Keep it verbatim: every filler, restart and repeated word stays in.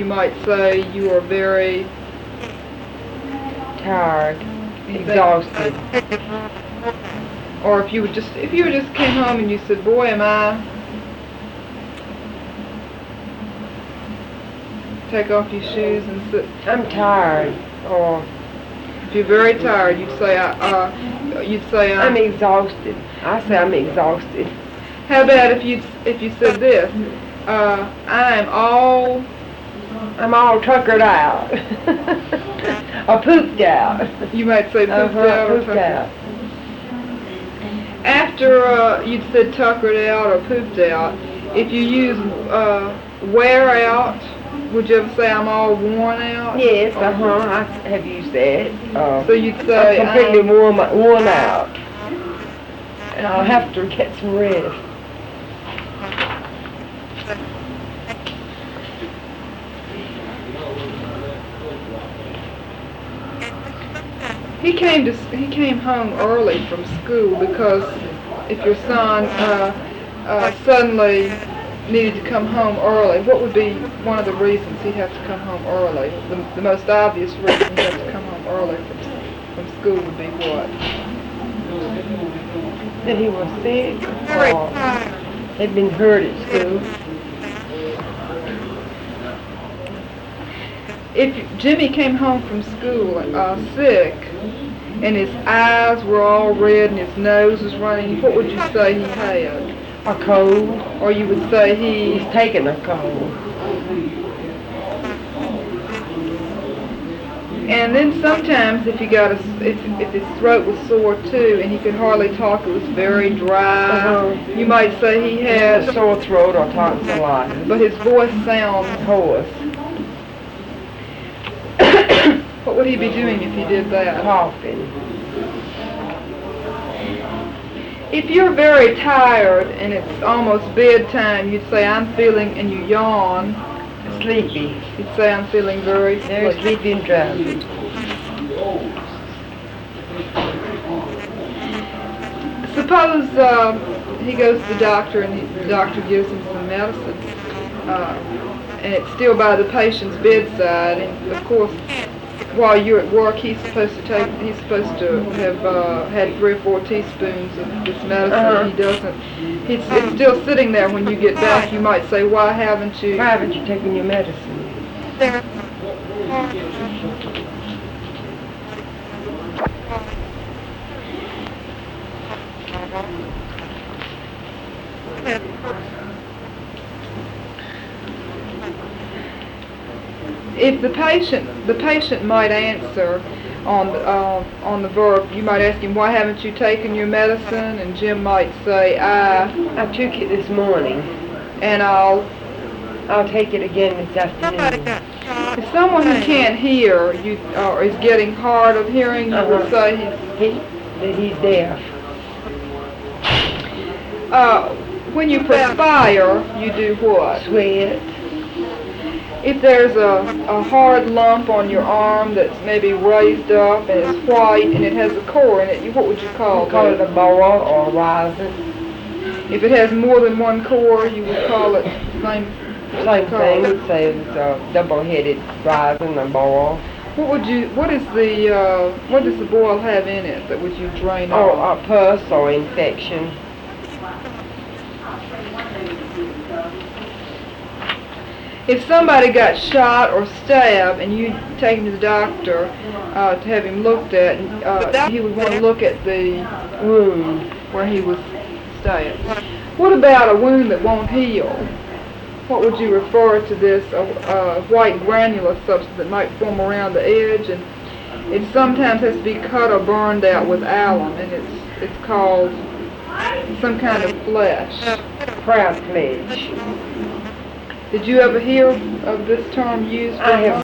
you might say you are very tired, exhausted. Or if you would just, if you just came home and you said, boy, am I, take off your shoes and sit. I'm tired. Or if you're very tired, you'd say, uh, you'd say, I'm I'm exhausted. I say I'm exhausted. How about if you if you said this, uh, I'm all, I'm all tuckered out. Or pooped out. you might say pooped Uh-huh, out or pooped tuckered out. After uh, you'd said tuckered out or pooped out, if you use uh, wear out, would you ever say I'm all worn out? Yes, uh-huh, I have used that. Uh, So you'd say I'm completely I'm, worn, worn out. And I'll have to get some rest. He came to he came home early from school because if your son uh, uh, suddenly needed to come home early, what would be one of the reasons he'd have to come home early? The, the most obvious reason he'd have to come home early from from school would be what? That he was sick or had been hurt at school. If Jimmy came home from school uh, sick, and his eyes were all red and his nose was running, what would you say he had? A cold. Or you would say he... He's taken a cold. And then sometimes if he got a, if, if his throat was sore too and he could hardly talk, it was very dry, Uh-huh. you might say he had... A sore throat or tonsillitis. But his voice sounds Hoarse. What would he be doing if he did that? Coughing. If you're very tired and it's almost bedtime, you'd say, I'm feeling, and you yawn. Sleepy. You'd say, I'm feeling very Very sleepy and drowsy. Suppose uh, he goes to the doctor and he, the doctor gives him some medicine, uh, and it's still by the patient's bedside, and of course, while you're at work, he's supposed to take, he's supposed to have uh, had three or four teaspoons of this medicine. Uh-huh. He doesn't. He's, it's still sitting there when you get back. You might say, why haven't you? Why haven't you taken your medicine? If the patient, the patient might answer on the, uh, on the verb, you might ask him, why haven't you taken your medicine? And Jim might say, I, I took it this morning. and I'll, I'll take it again this afternoon. if someone who can't hear, you, or is getting hard of hearing, you would Uh-huh. say he's, He, that he's deaf. uh, when you perspire, you do what? Sweat. If there's a, a hard lump on your arm that's maybe raised up and it's white and it has a core in it, you, what would you call We call that? it a boa or a rising. If it has more than one core, you would call it same. Same call thing. it. We'd say it's a double-headed rising, a boa. What would you? What is the? Uh, what does the boil have in it that would you drain Or off? a pus or infection. If somebody got shot or stabbed and you take him to the doctor uh, to have him looked at, uh, he would want to look at the wound where he was stabbed. What about a wound that won't heal? What would you refer to this? A, a white granular substance that might form around the edge, and it sometimes has to be cut or burned out with alum, and it's it's called some kind of flesh. Crab flesh. Did you ever hear of this term used? I have